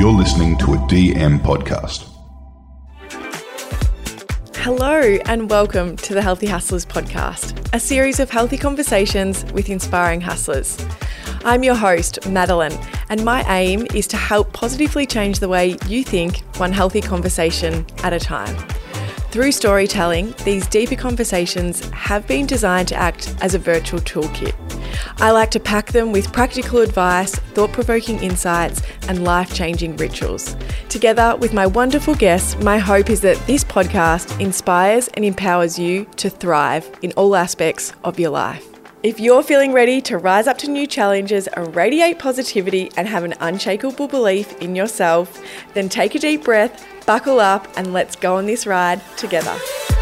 You're listening to a DM podcast. Hello and welcome to the Healthy Hustlers podcast, a series of healthy conversations with inspiring hustlers. I'm your host, Madeline, and my aim is to help positively change the way you think one healthy conversation at a time. Through storytelling, these deeper conversations have been designed to act as a virtual toolkit. I like to pack them with practical advice, thought-provoking insights, and life-changing rituals. Together with my wonderful guests, my hope is that this podcast inspires and empowers you to thrive in all aspects of your life. If you're feeling ready to rise up to new challenges, radiate positivity, and have an unshakable belief in yourself, then take a deep breath, buckle up, and let's go on this ride together.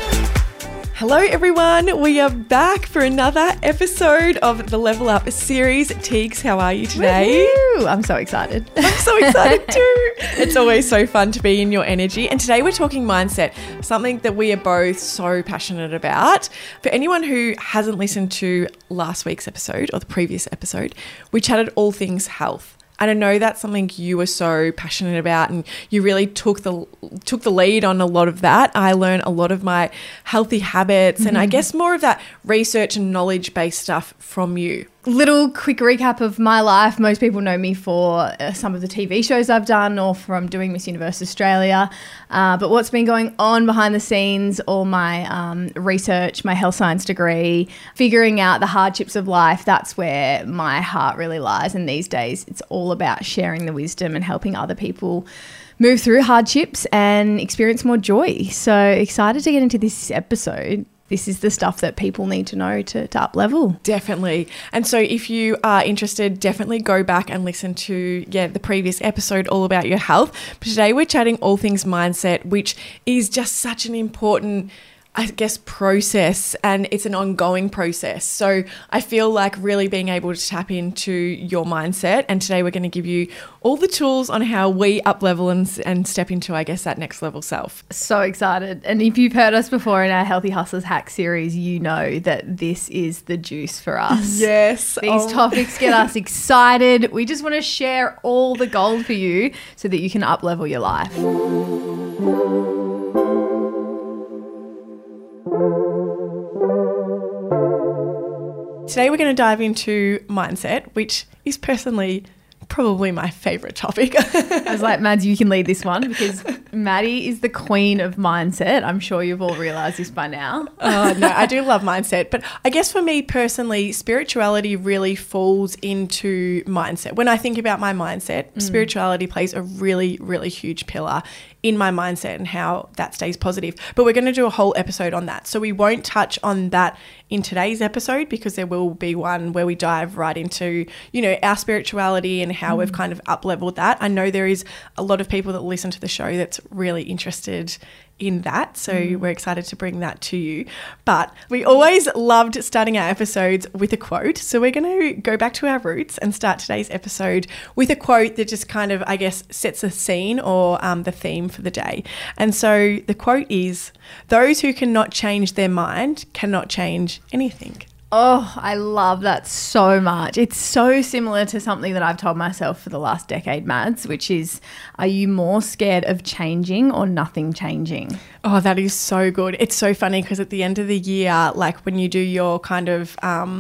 Hello everyone, we are back for another episode of the Level Up series. Teags, how are you today? Woo-hoo! I'm so excited. I'm so excited too. It's always so fun to be in your energy. And today we're talking mindset, something that we are both so passionate about. For anyone who hasn't listened to last week's episode or the previous episode, we chatted all things health. And I know that's something you were so passionate about and you really took the lead on a lot of that. I learned a lot of my healthy habits and I guess more of that research and knowledge-based stuff from you. Little quick recap of my life. Most people know me for some of the TV shows I've done or from doing Miss Universe Australia. But what's been going on behind the scenes, all my research, my health science degree, figuring out the hardships of life, that's where my heart really lies. And these days it's all about sharing the wisdom and helping other people move through hardships and experience more joy. So excited to get into this episode. This is the stuff that people need to know to up level. Definitely. And so if you are interested, definitely go back and listen to the previous episode all about your health. But today we're chatting all things mindset, which is just such an important process, and it's an ongoing process. So I feel like really being able to tap into your mindset, and today we're going to give you all the tools on how we up level and step into, that next level self. So excited. And if you've heard us before in our Healthy Hustlers Hack series, you know that this is the juice for us. Yes. These topics get us excited. We just want to share all the gold for you so that you can up level your life. Today we're going to dive into mindset, which is personally probably my favourite topic. I was like, Mads, you can lead this one because Maddie is the queen of mindset. I'm sure you've all realised this by now. Oh, no, I do love mindset. But I guess for me personally, spirituality really falls into mindset. When I think about my mindset, spirituality plays a really, really huge pillar in my mindset and how that stays positive. But we're going to do a whole episode on that. So we won't touch on that in today's episode because there will be one where we dive right into, our spirituality and how we've kind of up-leveled that. I know there is a lot of people that listen to the show that's really interested in that. So we're excited to bring that to you. But we always loved starting our episodes with a quote. So we're going to go back to our roots and start today's episode with a quote that just kind of, sets a scene or the theme for the day. And so the quote is, "Those who cannot change their mind cannot change anything." Oh, I love that so much. It's so similar to something that I've told myself for the last decade, Mads, which is, are you more scared of changing or nothing changing? Oh, that is so good. It's so funny because at the end of the year, like when you do your kind of,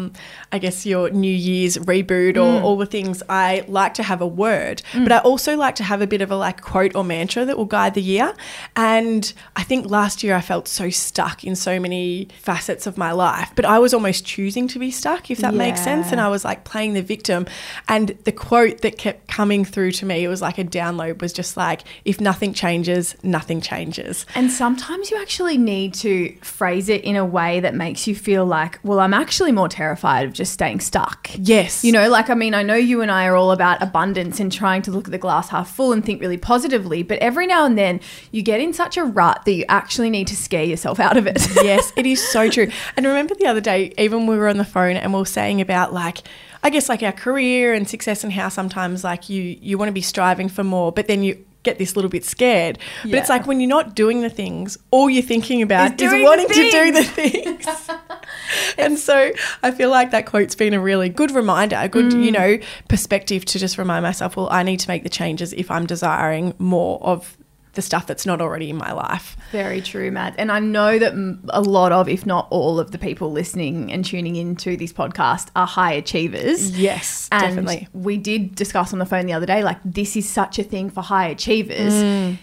your New Year's reboot or all the things, I like to have a word, but I also like to have a bit of a quote or mantra that will guide the year. And I think last year I felt so stuck in so many facets of my life, but I was almost choosing to be stuck, if that makes sense. And I was playing the victim. And the quote that kept coming through to me, it was like a download, was just if nothing changes, nothing changes. And sometimes you actually need to phrase it in a way that makes you feel like, well, I'm actually more terrified of just staying stuck. Yes. I know you and I are all about abundance and trying to look at the glass half full and think really positively, but every now and then you get in such a rut that you actually need to scare yourself out of it. Yes, it is so true. And I remember the other day, even when we were on the phone and we were saying about our career and success and how sometimes you want to be striving for more, but then you get this little bit scared. But it's when you're not doing the things, all you're thinking about is wanting to do the things. And so I feel like that quote's been a really good reminder, a good, perspective to just remind myself, well, I need to make the changes if I'm desiring more of the stuff that's not already in my life. Very true, Matt. And I know that a lot of, if not all of the people listening and tuning into this podcast are high achievers. Yes, and definitely. We did discuss on the phone the other day, like, this is such a thing for high achievers.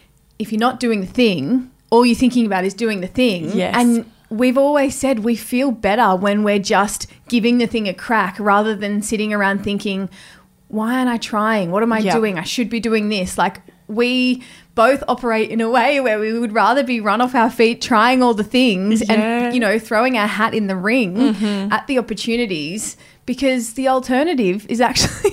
If you're not doing the thing, all you're thinking about is doing the thing. Yes. And we've always said we feel better when we're just giving the thing a crack rather than sitting around thinking, why aren't I trying? What am I doing? I should be doing this. Like, we both operate in a way where we would rather be run off our feet trying all the things and, throwing our hat in the ring at the opportunities, because the alternative is actually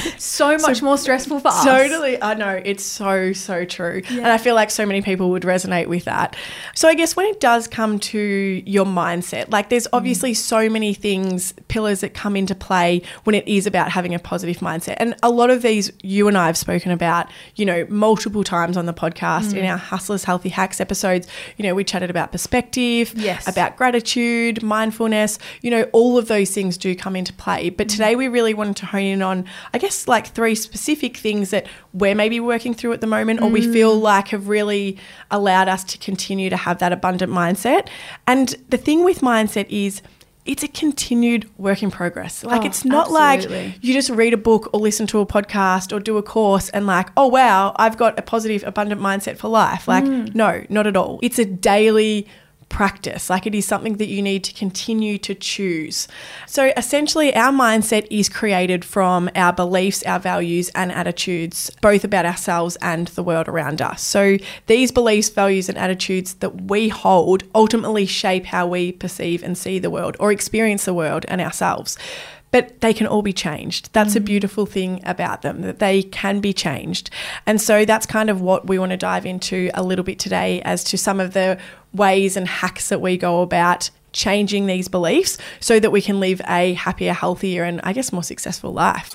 so much more stressful for us. Totally. I know. It's so, so true. Yeah. And I feel like so many people would resonate with that. So I guess when it does come to your mindset, like, there's obviously so many pillars that come into play when it is about having a positive mindset. And a lot of these you and I have spoken about, multiple times on the podcast in our Hustlers Healthy Hacks episodes. We chatted about perspective, about gratitude, mindfulness, all of those things do come into play. But today we really wanted to hone in on, I guess, like 3 specific things that we're maybe working through at the moment, or we feel like have really allowed us to continue to have that abundant mindset. And the thing with mindset is, it's a continued work in progress. Like, it's not absolutely. like you just read a book or listen to a podcast or do a course and like, oh, wow, I've got a positive, abundant mindset for life. Like, no, not at all. It's a daily practice. Like, it is something that you need to continue to choose. So essentially, our mindset is created from our beliefs, our values and attitudes, both about ourselves and the world around us. So these beliefs, values and attitudes that we hold ultimately shape how we perceive and see the world or experience the world and ourselves. But they can all be changed. That's a beautiful thing about them, that they can be changed. And so that's kind of what we want to dive into a little bit today, as to some of the ways and hacks that we go about changing these beliefs so that we can live a happier, healthier and, I guess, more successful life.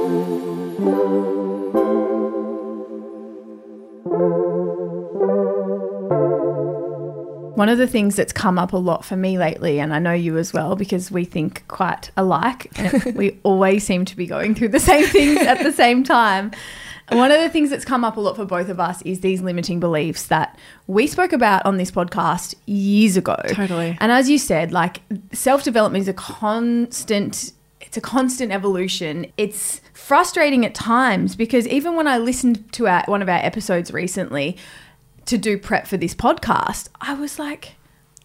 One of the things that's come up a lot for me lately, and I know you as well, because we think quite alike and we always seem to be going through the same things at the same time. One of the things that's come up a lot for both of us is these limiting beliefs that we spoke about on this podcast years ago. Totally. And as you said, like, self-development is a constant evolution. It's frustrating at times, because even when I listened to one of our episodes recently to do prep for this podcast, I was like,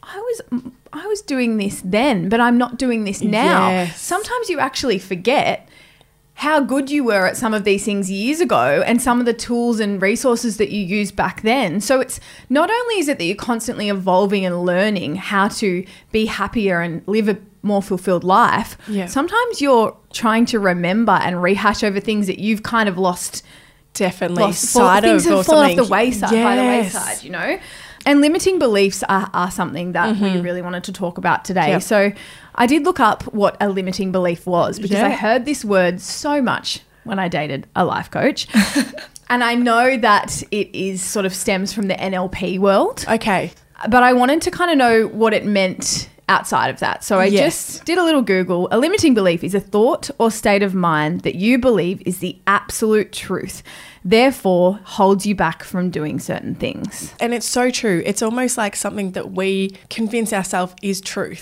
I was doing this then, but I'm not doing this now. Yes. Sometimes you actually forget how good you were at some of these things years ago and some of the tools and resources that you used back then. So it's not only is it that you're constantly evolving and learning how to be happier and live a more fulfilled life. Yeah. Sometimes you're trying to remember and rehash over things that you've kind of lost. Definitely. Things have fallen off the wayside, by the wayside, And limiting beliefs are something that we really wanted to talk about today. Yep. So I did look up what a limiting belief was, because I heard this word so much when I dated a life coach. And I know that it is sort of stems from the NLP world. Okay. But I wanted to kind of know what it meant outside of that. So I just did a little Google. A limiting belief is a thought or state of mind that you believe is the absolute truth, therefore holds you back from doing certain things. And it's so true. It's almost like something that we convince ourselves is truth,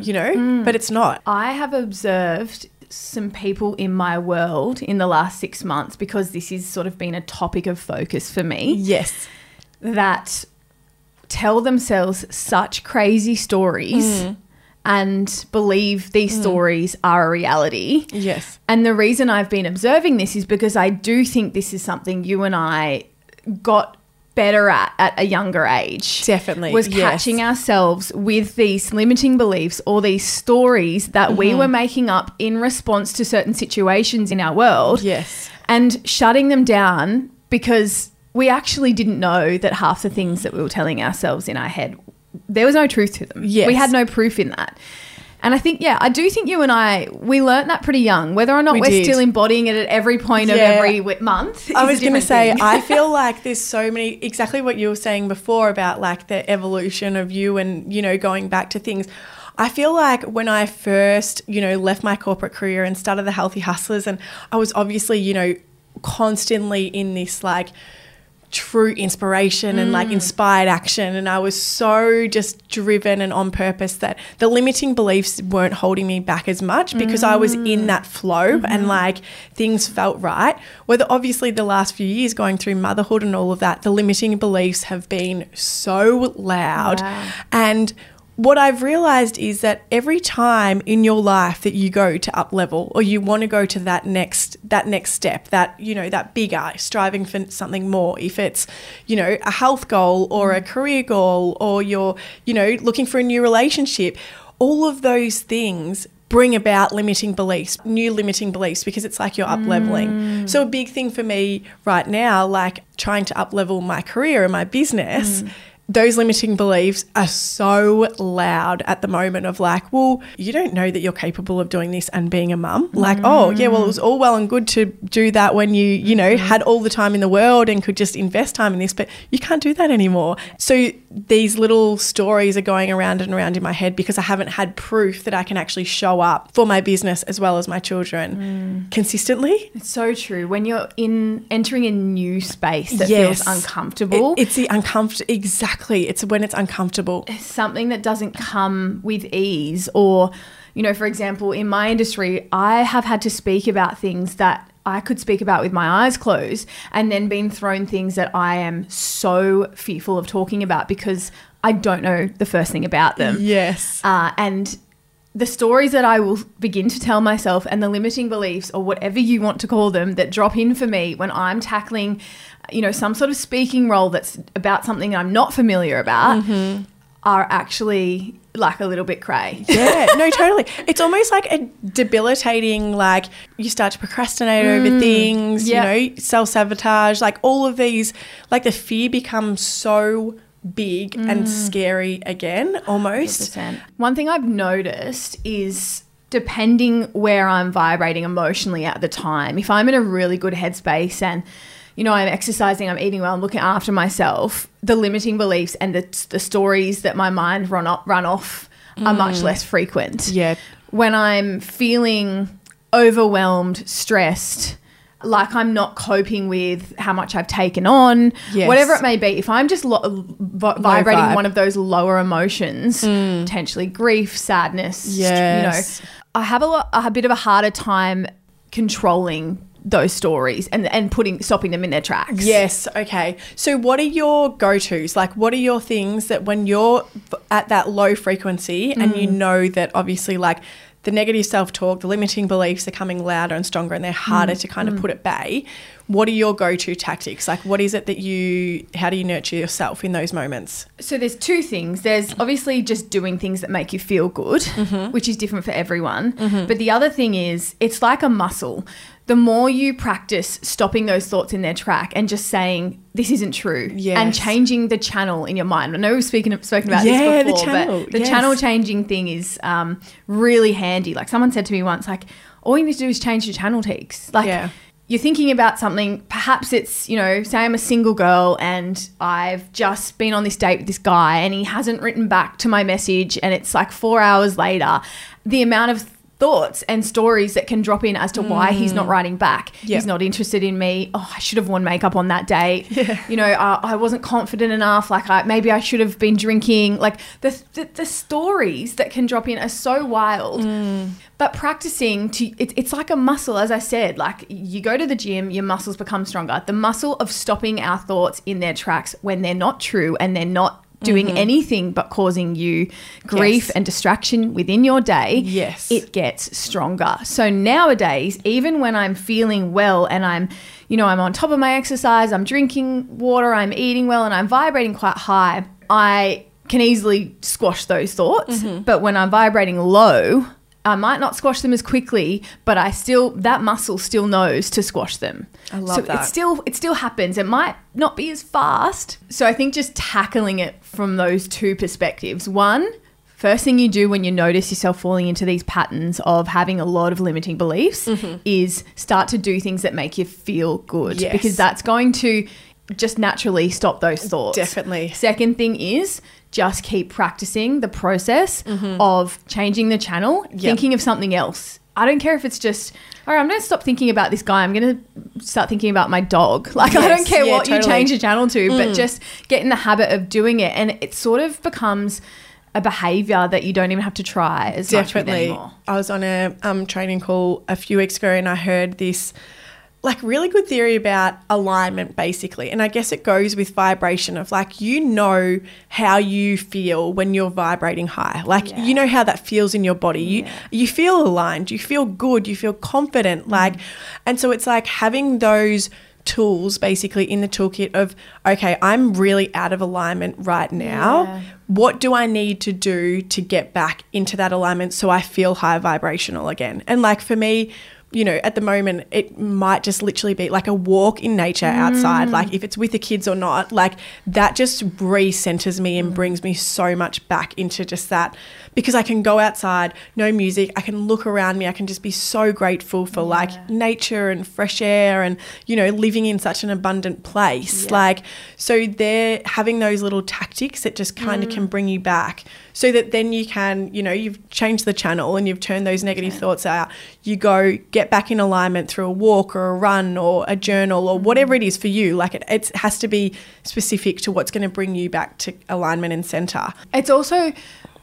but it's not. I have observed some people in my world in the last 6 months, because this has sort of been a topic of focus for me. Yes. That tell themselves such crazy stories and believe these stories are a reality. Yes. And the reason I've been observing this is because I do think this is something you and I got better at a younger age. Definitely. Was catching ourselves with these limiting beliefs or these stories that we were making up in response to certain situations in our world. Yes. And shutting them down, because we actually didn't know that half the things that we were telling ourselves in our head, there was no truth to them. Yes. We had no proof in that. And I think, I do think you and I, we learnt that pretty young. Whether or not we're still embodying it at every point of every month. I was going to say, I feel like there's so many, exactly what you were saying before about like the evolution of you and, going back to things. I feel like when I first, left my corporate career and started the Healthy Hustlers, and I was obviously, constantly in this like true inspiration and like inspired action, and I was so just driven and on purpose that the limiting beliefs weren't holding me back as much because I was in that flow and like things felt right. Whether obviously the last few years going through motherhood and all of that, the limiting beliefs have been so loud. And what I've realized is that every time in your life that you go to up level or you want to go to that next step, that, that bigger, striving for something more, if it's, a health goal or a career goal or you're, looking for a new relationship, all of those things bring about limiting beliefs, new limiting beliefs, because it's like you're up leveling. So a big thing for me right now, like trying to up level my career and my business, those limiting beliefs are so loud at the moment of like, well, you don't know that you're capable of doing this and being a mum. Like, oh, yeah, well, it was all well and good to do that when you had all the time in the world and could just invest time in this, but you can't do that anymore. So these little stories are going around and around in my head because I haven't had proof that I can actually show up for my business as well as my children consistently. It's so true. When you're entering a new space that feels uncomfortable. It's the uncomfortable, exactly. It's when it's uncomfortable. It's something that doesn't come with ease or, for example, in my industry, I have had to speak about things that I could speak about with my eyes closed and then been thrown things that I am so fearful of talking about because I don't know the first thing about them. Yes. And the stories that I will begin to tell myself and the limiting beliefs or whatever you want to call them that drop in for me when I'm tackling, some sort of speaking role that's about something I'm not familiar about are actually like a little bit cray. Yeah, no, totally. It's almost like a debilitating, like you start to procrastinate over things, self-sabotage, like all of these, like the fear becomes so big and scary again almost. 100%. One thing I've noticed is depending where I'm vibrating emotionally at the time, if I'm in a really good headspace and I'm exercising, I'm eating well, I'm looking after myself, the limiting beliefs and the stories that my mind run off are much less frequent. Yeah. When I'm feeling overwhelmed, stressed, like I'm not coping with how much I've taken on, whatever it may be, if I'm just vibrating one of those lower emotions, potentially grief, sadness, I have a bit of a harder time controlling those stories and stopping them in their tracks. Yes. Okay. So what are your go-tos? Like what are your things that when you're at that low frequency and you know that obviously like the negative self-talk, the limiting beliefs are coming louder and stronger and they're harder to kind of put at bay, what are your go-to tactics? Like what is it how do you nurture yourself in those moments? So there's two things. There's obviously just doing things that make you feel good, which is different for everyone. But the other thing is it's like a muscle. The more you practice stopping those thoughts in their track and just saying, this isn't true, and changing the channel in your mind. I know we've spoken about this before, the channel, but the channel changing thing is really handy. Like someone said to me once, like, all you need to do is change your channel teaks. Like you're thinking about something, perhaps it's, say I'm a single girl and I've just been on this date with this guy and he hasn't written back to my message and it's like 4 hours later. The amount of thoughts and stories that can drop in as to why he's not writing back. He's not interested in me. Oh, I should have worn makeup on that date. I wasn't confident enough. Like maybe I should have been drinking. Like the stories that can drop in are so wild. But practicing it's like a muscle, as I said. Like you go to the gym, your muscles become stronger. The muscle of stopping our thoughts in their tracks when they're not true and they're not doing anything but causing you grief and distraction within your day, it gets stronger. So nowadays, even when I'm feeling well and I'm on top of my exercise, I'm drinking water, I'm eating well and I'm vibrating quite high, I can easily squash those thoughts. But when I'm vibrating low, I might not squash them as quickly, but that muscle still knows to squash them. I love that. It still happens. It might not be as fast. So I think just tackling it from those two perspectives. One, first thing you do when you notice yourself falling into these patterns of having a lot of limiting beliefs is start to do things that make you feel good. Because that's going to just naturally stop those thoughts. Definitely. Second thing is just keep practicing the process of changing the channel, thinking of something else. I don't care if it's just, all right, I'm going to stop thinking about this guy. I'm going to start thinking about my dog. Like, I don't care what you change the channel to, but just get in the habit of doing it. And it sort of becomes a behavior that you don't even have to try as much with anymore. I was on a training call a few weeks ago and I heard this like really good theory about alignment basically. And I guess it goes with vibration of like, you know how you feel when you're vibrating high. Like, you know how that feels in your body. You feel aligned, you feel good, you feel confident. Like, and so it's like having those tools basically in the toolkit of, okay, I'm really out of alignment right now. Yeah. What do I need to do to get back into that alignment so I feel high vibrational again? And like for me, you know, at the moment, it might just literally be like a walk in nature outside. Like if it's with the kids or not, like that just re-centers me and brings me so much back into just that, because I can go outside, no music, I can look around me, I can just be so grateful for like nature and fresh air and, you know, living in such an abundant place. Like, so they're having those little tactics that just kind of can bring you back, so that then you can, you know, you've changed the channel and you've turned those negative thoughts out. You go get back in alignment through a walk or a run or a journal or whatever it is for you. Like it has to be specific to what's going to bring you back to alignment and center. It's also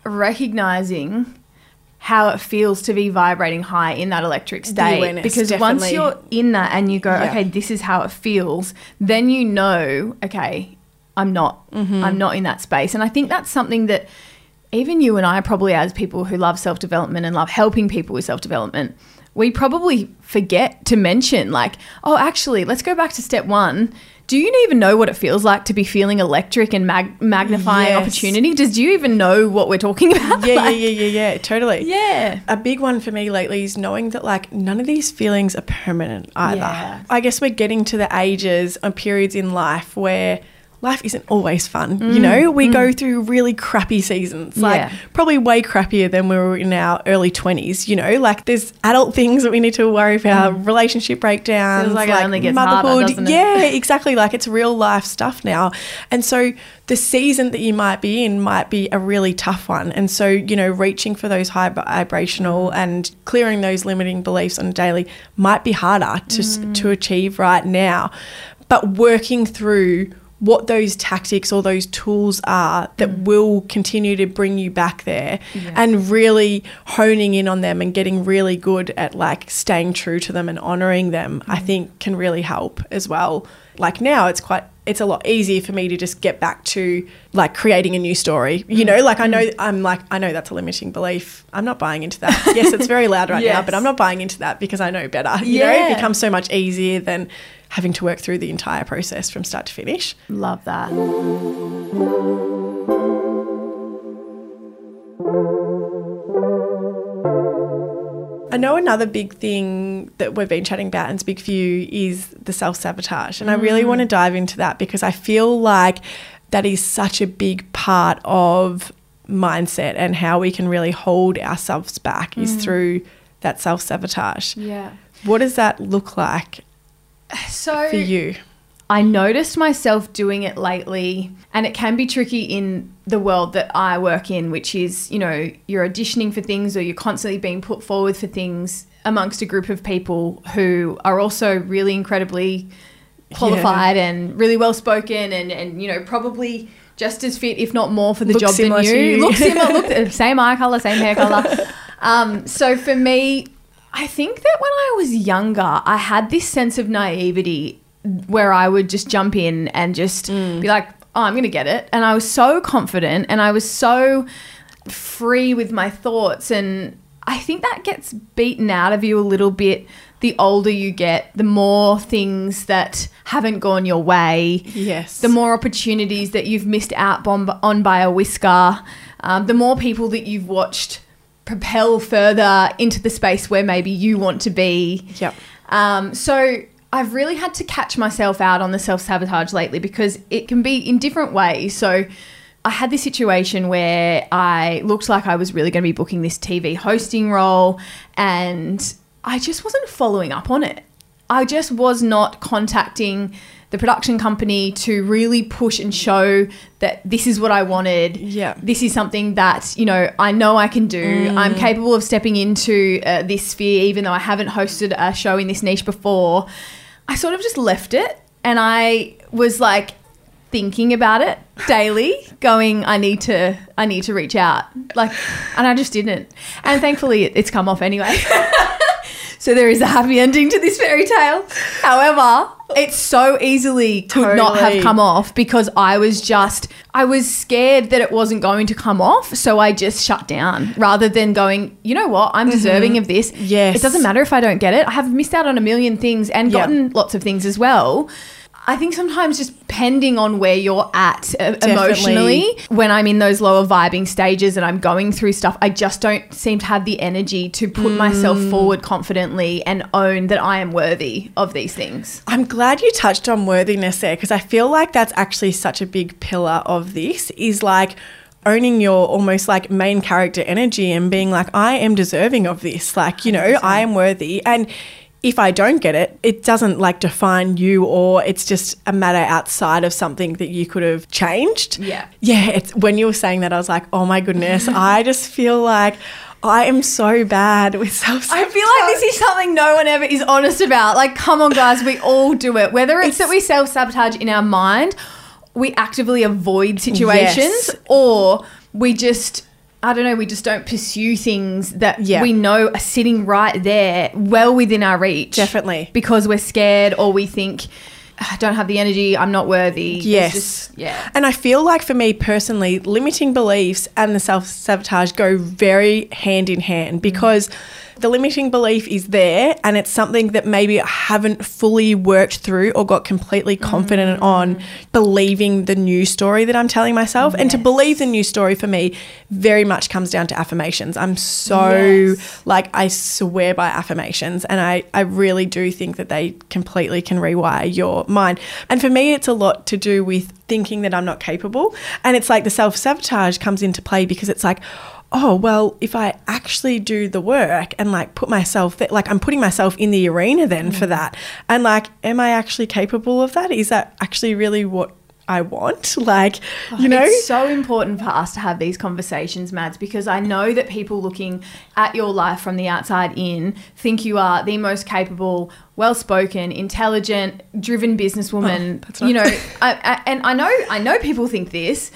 recognizing how it feels to be vibrating high in that electric state, because once you're in that and you go, okay, this is how it feels, then you know, okay, I'm not in that space. And I think that's something that even you and I probably, as people who love self-development and love helping people with self-development, we probably forget to mention like, oh, actually, let's go back to step one. Do you even know what it feels like to be feeling electric and magnifying opportunity? Do you even know what we're talking about? Yeah, totally. Yeah. A big one for me lately is knowing that like none of these feelings are permanent either. Yeah. I guess we're getting to the ages and periods in life where life isn't always fun, you know? We go through really crappy seasons, like probably way crappier than we were in our early 20s, you know? Like there's adult things that we need to worry about, relationship breakdowns, feels like it only gets motherhood. Harder, doesn't it? Yeah, exactly. Like it's real life stuff now. And so the season that you might be in might be a really tough one. And so, you know, reaching for those high vibrational and clearing those limiting beliefs on a daily might be harder to achieve right now. But working through what those tactics or those tools are that will continue to bring you back there, and really honing in on them and getting really good at like staying true to them and honouring them, I think can really help as well. Like now it's a lot easier for me to just get back to like creating a new story, you know, like I know that's a limiting belief. I'm not buying into that. Yes, it's very loud right now, but I'm not buying into that because I know better. You know, it becomes so much easier than having to work through the entire process from start to finish. Love that. I know another big thing that we've been chatting about and it's big for you is the self-sabotage. And I really want to dive into that because I feel like that is such a big part of mindset and how we can really hold ourselves back is through that self-sabotage. Yeah. What does that look like for you? I noticed myself doing it lately, and it can be tricky in the world that I work in, which is, you know, you're auditioning for things or you're constantly being put forward for things amongst a group of people who are also really incredibly qualified and really well spoken and, you know, probably just as fit, if not more, for the job than you. Look similar, same eye colour, same hair colour. So for me, I think that when I was younger, I had this sense of naivety where I would just jump in and just be like, oh, I'm going to get it. And I was so confident and I was so free with my thoughts. And I think that gets beaten out of you a little bit the older you get, the more things that haven't gone your way. Yes. The more opportunities that you've missed out on by a whisker. The more people that you've watched propel further into the space where maybe you want to be. Yep. So I've really had to catch myself out on the self-sabotage lately because it can be in different ways. So I had this situation where I looked like I was really going to be booking this TV hosting role and I just wasn't following up on it. I just was not contacting the production company to really push and show that this is what I wanted. Yeah. This is something that, you know I can do. I'm capable of stepping into this sphere, even though I haven't hosted a show in this niche before. I sort of just left it, and I was like thinking about it daily, going, I need to reach out. Like, and I just didn't. And thankfully it's come off anyway. So there is a happy ending to this fairy tale. However, it so easily could not have come off because I was scared that it wasn't going to come off. So I just shut down rather than going, you know what, I'm deserving of this. Yes. It doesn't matter if I don't get it. I have missed out on a million things and gotten lots of things as well. I think sometimes just depending on where you're at emotionally, when I'm in those lower vibing stages and I'm going through stuff, I just don't seem to have the energy to put myself forward confidently and own that I am worthy of these things. I'm glad you touched on worthiness there, because I feel like that's actually such a big pillar of this, is like owning your almost like main character energy and being like, I am deserving of this. Like, you know, 100%. I am worthy. And if I don't get it, it doesn't like define you, or it's just a matter outside of something that you could have changed. Yeah. Yeah. It's when you were saying that, I was like, oh my goodness, I just feel like I am so bad with self-sabotage. I feel like this is something no one ever is honest about. Like, come on, guys, we all do it. Whether it's that we self-sabotage in our mind, we actively avoid situations, or we just, I don't know, we just don't pursue things that we know are sitting right there, well within our reach. Definitely. Because we're scared, or we think, I don't have the energy, I'm not worthy. Yes. And I feel like for me personally, limiting beliefs and the self-sabotage go very hand in hand, because the limiting belief is there and it's something that maybe I haven't fully worked through or got completely confident on believing the new story that I'm telling myself. And to believe the new story for me very much comes down to affirmations. I'm so like, I swear by affirmations, and I really do think that they completely can rewire your mind. And for me, it's a lot to do with thinking that I'm not capable. And it's like the self-sabotage comes into play because it's like, oh, well, if I actually do the work and like put myself there, like I'm putting myself in the arena then for that. And like, am I actually capable of that? Is that actually really what I want? Like, you know? It's so important for us to have these conversations, Mads, because I know that people looking at your life from the outside in think you are the most capable, well-spoken, intelligent, driven businesswoman. You know, and I know people think this.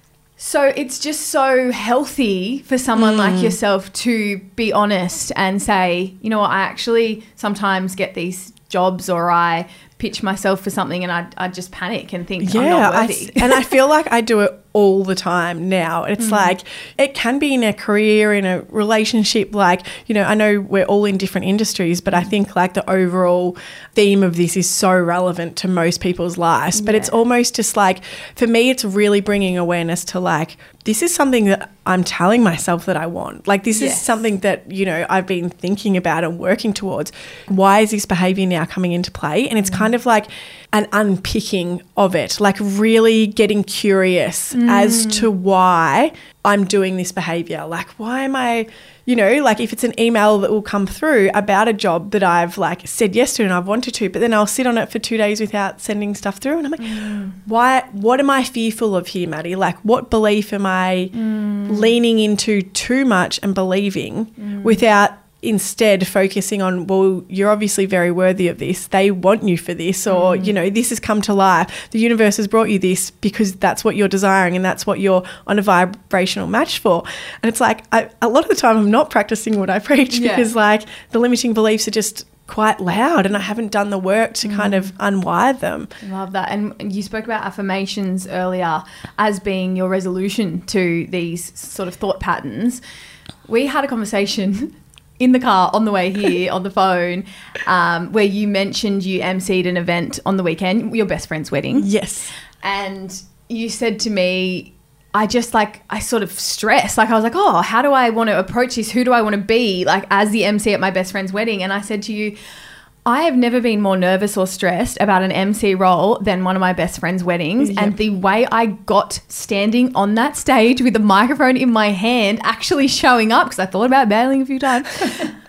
So it's just so healthy for someone like yourself to be honest and say, you know what, I actually sometimes get these jobs, or I pitch myself for something and I just panic and think I'm not worthy. And I feel like I do it all the time now. It's like, it can be in a career, in a relationship, like, you know, I know we're all in different industries, but I think like the overall theme of this is so relevant to most people's lives. But it's almost just like, for me, it's really bringing awareness to like, this is something that I'm telling myself that I want. Like, this is something that, you know, I've been thinking about and working towards. Why is this behavior now coming into play? And it's kind of like an unpicking of it, like really getting curious as to why I'm doing this behavior. Like, why am I, you know, like if it's an email that will come through about a job that I've like said yes to and I've wanted to, but then I'll sit on it for 2 days without sending stuff through. And I'm like, why, what am I fearful of here, Maddie? Like, what belief am I leaning into too much and believing without instead focusing on, well, you're obviously very worthy of this. They want you for this, or, you know, this has come to life. The universe has brought you this because that's what you're desiring and that's what you're on a vibrational match for. And it's like, a lot of the time I'm not practicing what I preach because like the limiting beliefs are just quite loud and I haven't done the work to kind of unwire them. I love that. And you spoke about affirmations earlier as being your resolution to these sort of thought patterns. We had a conversation in the car on the way here on the phone where you mentioned you emceed an event on the weekend, your best friend's wedding. Yes. And you said to me, I sort of stressed. Like, I was like, oh, how do I want to approach this? Who do I want to be, like, as the MC at my best friend's wedding? And I said to you, I have never been more nervous or stressed about an MC role than one of my best friend's weddings. And the way I got standing on that stage with the microphone in my hand, actually showing up, because I thought about bailing a few times,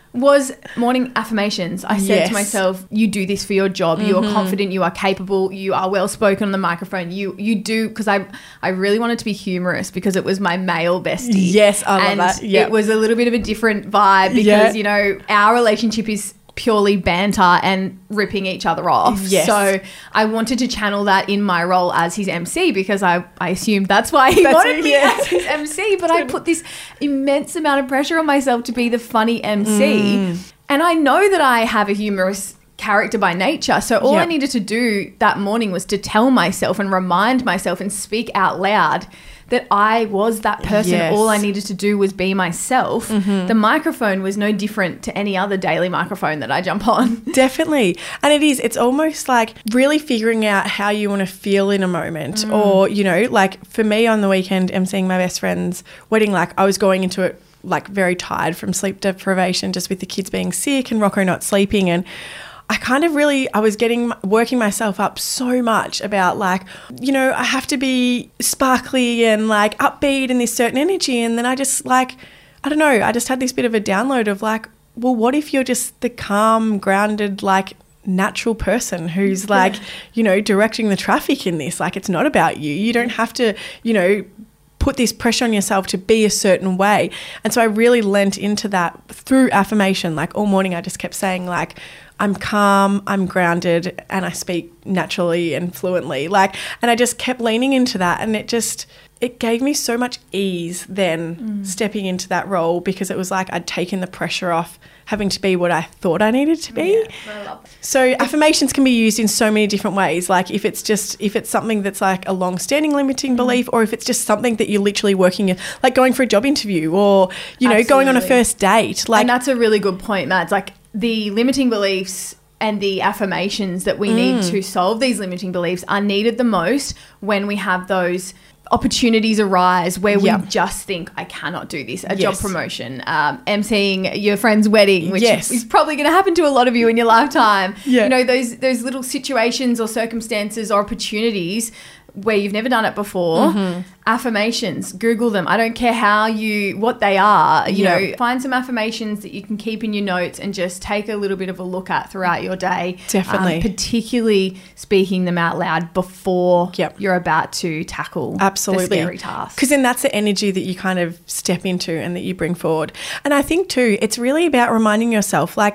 was morning affirmations. I said to myself, you do this for your job. You are confident, you are capable, you are well spoken on the microphone. You do, because I really wanted to be humorous because it was my male bestie. Yes, I love that. Yep. It was a little bit of a different vibe because, you know, our relationship is purely banter and ripping each other off. Yes. So I wanted to channel that in my role as his MC because I assumed that's why he wanted me as his MC. But I put this immense amount of pressure on myself to be the funny MC. And I know that I have a humorous character by nature. So all I needed to do that morning was to tell myself and remind myself and speak out loud that I was that person. Yes. All I needed to do was be myself. The microphone was no different to any other daily microphone that I jump on. Definitely. And it's almost like really figuring out how you want to feel in a moment. Or, you know, like for me on the weekend, emceeing my best friend's wedding, like I was going into it like very tired from sleep deprivation, just with the kids being sick and Rocco not sleeping. And I kind of I was working myself up so much about like, you know, I have to be sparkly and like upbeat and this certain energy. And then I just like, I don't know, I just had this bit of a download of like, well, what if you're just the calm, grounded, like natural person who's like, you know, directing the traffic in this? Like, it's not about you. You don't have to, you know, put this pressure on yourself to be a certain way. And so I really lent into that through affirmation. Like all morning I just kept saying like, I'm calm, I'm grounded, and I speak naturally and fluently. Like, and I just kept leaning into that, and it gave me so much ease then stepping into that role, because it was like I'd taken the pressure off having to be what I thought I needed to be. Yeah, I love that. So affirmations can be used in so many different ways. Like if it's something that's like a long-standing limiting belief, or if it's just something that you're literally working, like going for a job interview, or, you know, going on a first date. Like, and that's a really good point, Matt. It's like the limiting beliefs and the affirmations that we need to solve these limiting beliefs are needed the most when we have those opportunities arise where we just think, I cannot do this. A job promotion, emceeing your friend's wedding, which is probably going to happen to a lot of you in your lifetime. You know, those little situations or circumstances or opportunities where you've never done it before. Affirmations, Google them. I don't care what they are, you know, find some affirmations that you can keep in your notes and just take a little bit of a look at throughout your day. Definitely. Particularly speaking them out loud before you're about to tackle the scary task. Because then that's the energy that you kind of step into and that you bring forward. And I think too, it's really about reminding yourself, like,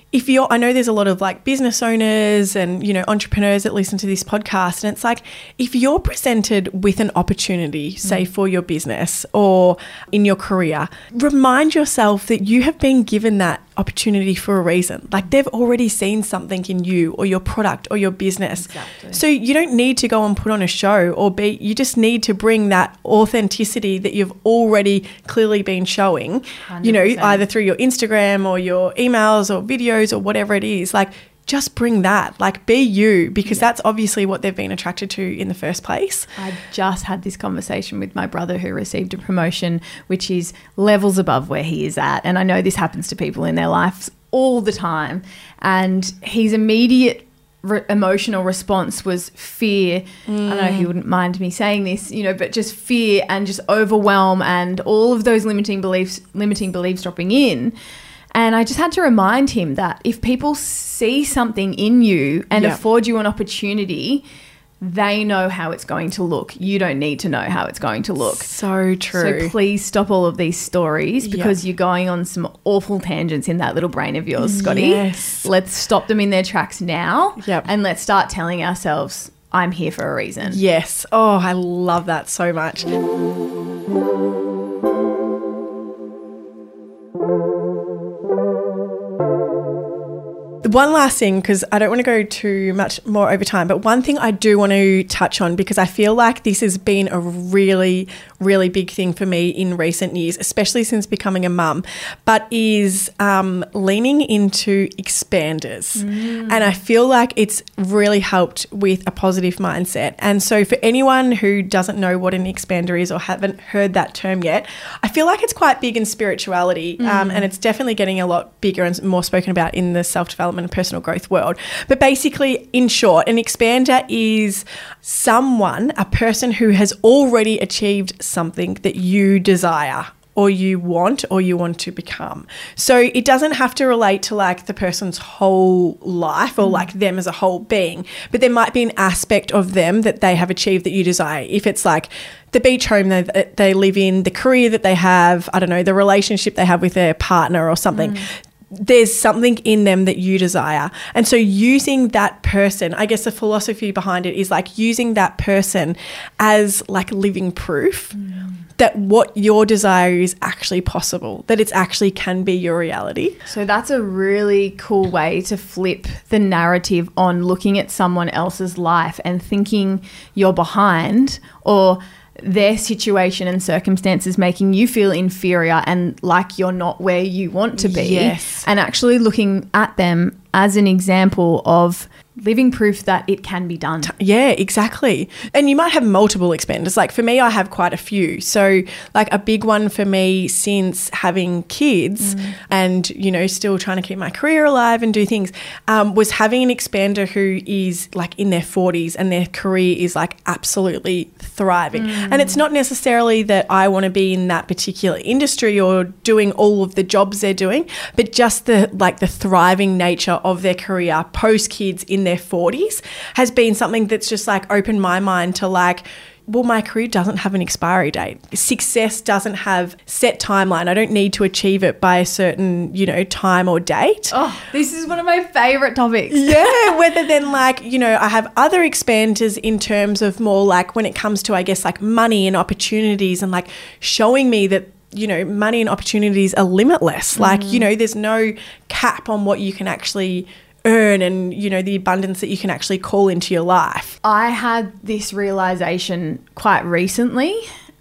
I know there's a lot of like business owners and, you know, entrepreneurs that listen to this podcast, and it's like, if you're presented with an opportunity, say for your business or in your career, remind yourself that you have been given that opportunity for a reason. Like they've already seen something in you or your product or your business. Exactly. So you don't need to go and put on a show you just need to bring that authenticity that you've already clearly been showing, 100%. You know, either through your Instagram or your emails or videos or whatever it is. Like, just bring that, like, be you, because that's obviously what they've been attracted to in the first place. I just had this conversation with my brother who received a promotion, which is levels above where he is at. And I know this happens to people in their lives all the time. And his immediate emotional response was fear. I know he wouldn't mind me saying this, you know, but just fear and just overwhelm and all of those limiting beliefs dropping in. And I just had to remind him that if people see something in you and afford you an opportunity, they know how it's going to look. You don't need to know how it's going to look. So true. So please stop all of these stories, because you're going on some awful tangents in that little brain of yours, Scotty. Yes. Let's stop them in their tracks now. Yep. And let's start telling ourselves, I'm here for a reason. Yes. Oh, I love that so much. One last thing, because I don't want to go too much more over time, but one thing I do want to touch on, because I feel like this has been a really, really big thing for me in recent years, especially since becoming a mum, but is leaning into expanders. And I feel like it's really helped with a positive mindset. And so for anyone who doesn't know what an expander is or haven't heard that term yet, I feel like it's quite big in spirituality, and it's definitely getting a lot bigger and more spoken about in the self-development and personal growth world. But basically, in short, an expander is a person who has already achieved something that you desire or you want to become. So it doesn't have to relate to like the person's whole life or like them as a whole being, but there might be an aspect of them that they have achieved that you desire. If it's like the beach home that they live in, the career that they have, I don't know, the relationship they have with their partner or something, there's something in them that you desire. And so using that person, I guess the philosophy behind it is like using that person as like living proof that what your desire is actually possible, that it actually can be your reality. So that's a really cool way to flip the narrative on looking at someone else's life and thinking you're behind, or their situation and circumstances making you feel inferior and like you're not where you want to be. Yes. And actually looking at them as an example of living proof that it can be done. Yeah, exactly. And you might have multiple expanders. Like for me, I have quite a few. So like a big one for me since having kids and, you know, still trying to keep my career alive and do things, was having an expander who is like in their 40s and their career is like absolutely thriving. And it's not necessarily that I want to be in that particular industry or doing all of the jobs they're doing, but just the thriving nature of their career post kids in their 40s has been something that's just like opened my mind to like, well, my career doesn't have an expiry date. Success doesn't have set timeline. I don't need to achieve it by a certain, you know, time or date. Oh, this is one of my favourite topics. Yeah, whether then like, you know, I have other expanders in terms of more like when it comes to, I guess, like money and opportunities and like showing me that, you know, money and opportunities are limitless. Like, you know, there's no cap on what you can actually earn and, you know, the abundance that you can actually call into your life. I had this realization quite recently,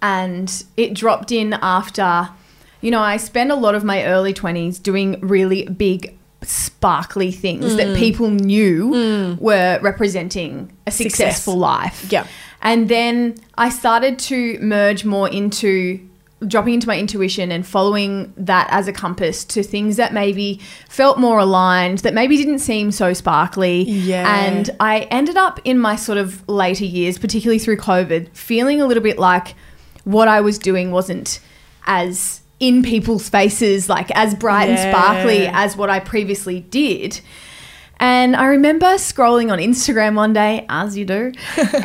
and it dropped in after, you know, I spent a lot of my early 20s doing really big, sparkly things that people knew were representing a successful life. Yeah. And then I started to merge more into dropping into my intuition and following that as a compass to things that maybe felt more aligned, that maybe didn't seem so sparkly. Yeah. And I ended up in my sort of later years, particularly through COVID, feeling a little bit like what I was doing wasn't as in people's faces, like as bright and sparkly as what I previously did. And I remember scrolling on Instagram one day, as you do,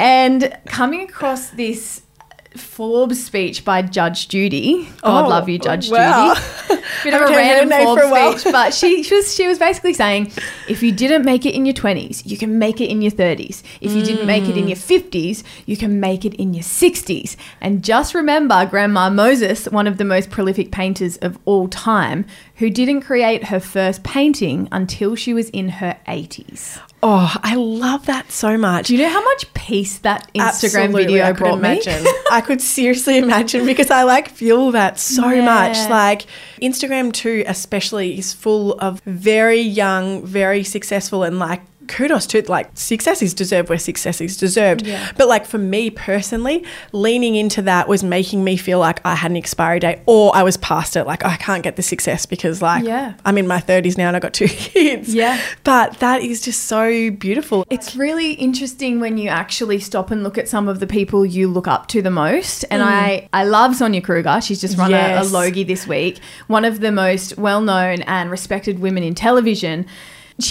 and coming across this Forbes speech by Judge Judy. God love you, Judge Judy. Bit of a random Forbes speech, but she was basically saying, if you didn't make it in your 20s, you can make it in your 30s. If you didn't make it in your 50s, you can make it in your 60s. And just remember Grandma Moses, one of the most prolific painters of all time, who didn't create her first painting until she was in her 80s. Oh, I love that so much. Do you know how much peace that Instagram video brought me? I could seriously imagine, because I like feel that so much. Like Instagram too, especially, is full of very young, very successful, and like kudos to like success is deserved where success is deserved. Yeah. But like for me personally, leaning into that was making me feel like I had an expiry date or I was past it. Like I can't get the success because like I'm in my 30s now and I've got 2 kids. Yeah. But that is just so beautiful. It's really interesting when you actually stop and look at some of the people you look up to the most. And I love Sonia Kruger. She's just run a Logie this week. One of the most well-known and respected women in television. She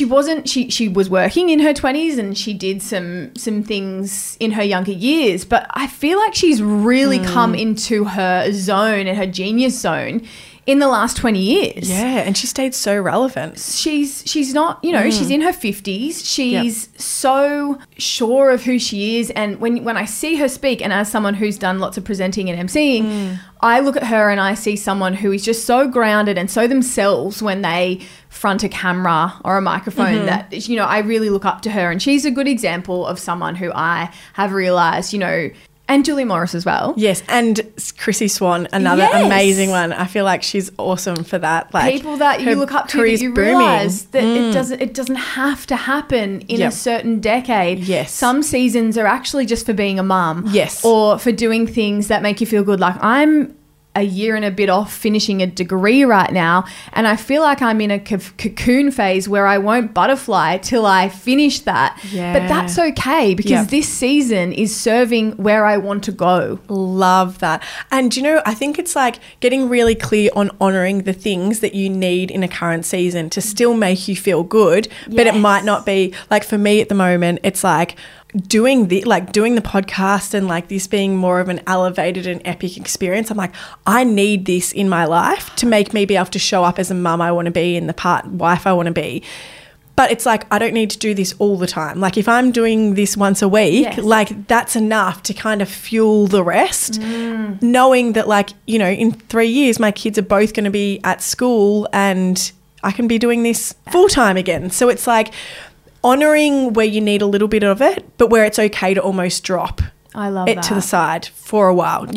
was working in her 20s and she did some things in her younger years, but I feel like she's really come into her zone and her genius zone in the last 20 years. Yeah, and she stayed so relevant. She's not, you know, she's in her 50s. She's so sure of who she is. And when I see her speak, and as someone who's done lots of presenting and emceeing, I look at her and I see someone who is just so grounded and so themselves when they front a camera or a microphone that, you know, I really look up to her. And she's a good example of someone who I have realised, you know, and Julie Morris as well. Yes, and Chrissy Swan, another amazing one. I feel like she's awesome for that. Like people that you look up to, that you realise that it doesn't have to happen in a certain decade. Yes. Some seasons are actually just for being a mum. Yes. Or for doing things that make you feel good. Like I'm a year and a bit off finishing a degree right now, and I feel like I'm in a cocoon phase where I won't butterfly till I finish that. Yeah. But that's okay, because this season is serving where I want to go. Love that. And, I think it's like getting really clear on honouring the things that you need in a current season to still make you feel good, but it might not be, like for me at the moment, it's like doing the podcast and like this being more of an elevated and epic experience. I'm like, I need this in my life to make me be able to show up as a mum I want to be and the wife I want to be. But it's like, I don't need to do this all the time. Like if I'm doing this once a week, like that's enough to kind of fuel the rest, knowing that like, in 3 years, my kids are both going to be at school and I can be doing this full time again. So it's like honouring where you need a little bit of it, but where it's okay to almost drop it to the side for a while,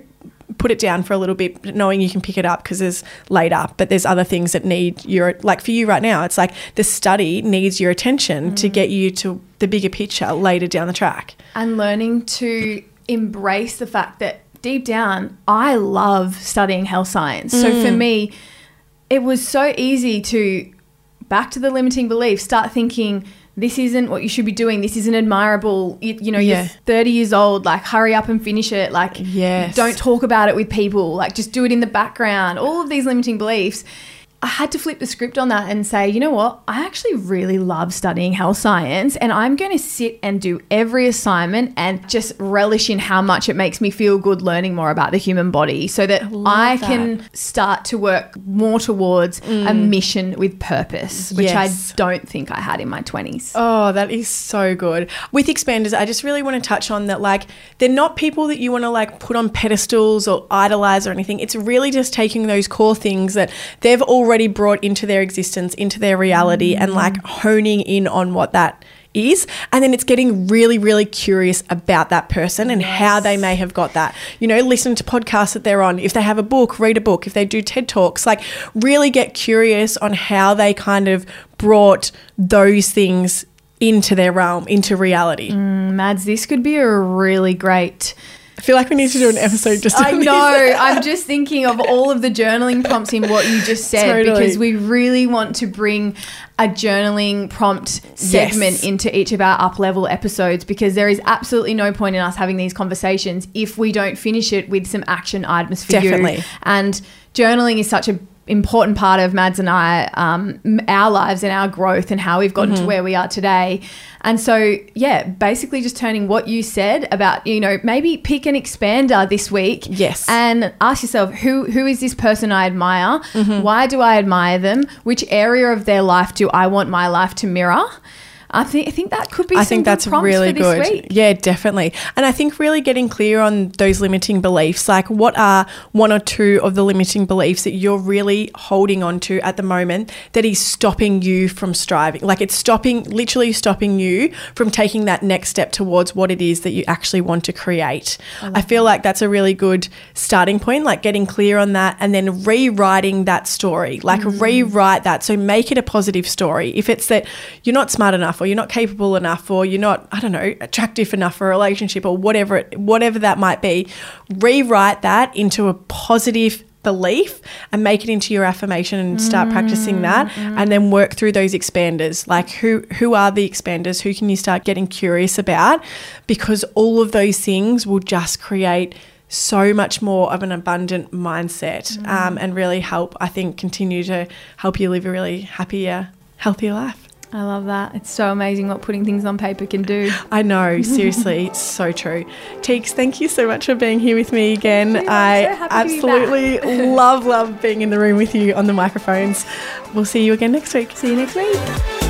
put it down for a little bit, knowing you can pick it up because there's later, but there's other things that need like for you right now, it's like the study needs your attention to get you to the bigger picture later down the track. And learning to embrace the fact that deep down, I love studying health science. So for me, it was so easy to, back to the limiting belief, start thinking, this isn't what you should be doing. This isn't admirable. You're 30 years old. Like, hurry up and finish it. Like, don't talk about it with people. Like, just do it in the background. All of these limiting beliefs. I had to flip the script on that and say, you know what? I actually really love studying health science, and I'm going to sit and do every assignment and just relish in how much it makes me feel good learning more about the human body, so that I can start to work more towards a mission with purpose, which I don't think I had in my 20s. Oh, that is so good. With expanders, I just really want to touch on that, like, they're not people that you want to like put on pedestals or idolize or anything. It's really just taking those core things that they've already brought into their existence, into their reality, and like honing in on what that is. And then it's getting really, really curious about that person and how they may have got that. Listen to podcasts that they're on. If they have a book, read a book. If they do TED Talks, like really get curious on how they kind of brought those things into their realm, into reality. Mads, this could be a really great... I feel like we need to do an episode just on this. I know. I'm just thinking of all of the journaling prompts in what you just said, because we really want to bring a journaling prompt segment into each of our up-level episodes, because there is absolutely no point in us having these conversations if we don't finish it with some action items for you. And journaling is such a important part of Mads and I, our lives and our growth and how we've gotten to where we are today. And so, basically just turning what you said about, maybe pick an expander this week. Yes. And ask yourself, who is this person I admire? Why do I admire them? Which area of their life do I want my life to mirror? I think that could be some good prompts really for this week. Yeah, definitely. And I think really getting clear on those limiting beliefs, like what are one or two of the limiting beliefs that you're really holding on to at the moment that is stopping you from striving? Like it's literally stopping you from taking that next step towards what it is that you actually want to create. I feel like that's a really good starting point, like getting clear on that and then rewriting that story, like rewrite that. So make it a positive story. If it's that you're not smart enough, or you're not capable enough, or you're not, attractive enough for a relationship, or whatever that might be, rewrite that into a positive belief and make it into your affirmation and start practicing that, and then work through those expanders. Like who are the expanders? Who can you start getting curious about? Because all of those things will just create so much more of an abundant mindset, and really help, I think, continue to help you live a really happier, healthier life. I love that. It's so amazing what putting things on paper can do. I know, seriously, it's so true. Teeks, thank you so much for being here with me again. I absolutely love being in the room with you on the microphones. We'll see you again next week. See you next week.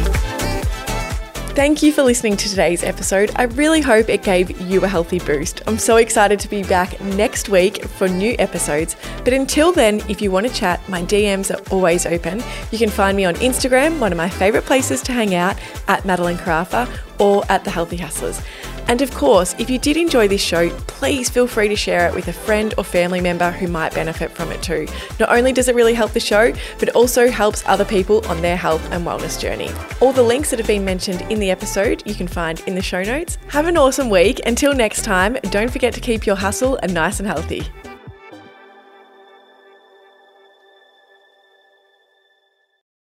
Thank you for listening to today's episode. I really hope it gave you a healthy boost. I'm so excited to be back next week for new episodes. But until then, if you want to chat, my DMs are always open. You can find me on Instagram, one of my favourite places to hang out, at Madeline Carafa, or at The Healthy Hustlers. And of course, if you did enjoy this show, please feel free to share it with a friend or family member who might benefit from it too. Not only does it really help the show, but it also helps other people on their health and wellness journey. All the links that have been mentioned in the episode you can find in the show notes. Have an awesome week. Until next time, don't forget to keep your hustle nice and healthy.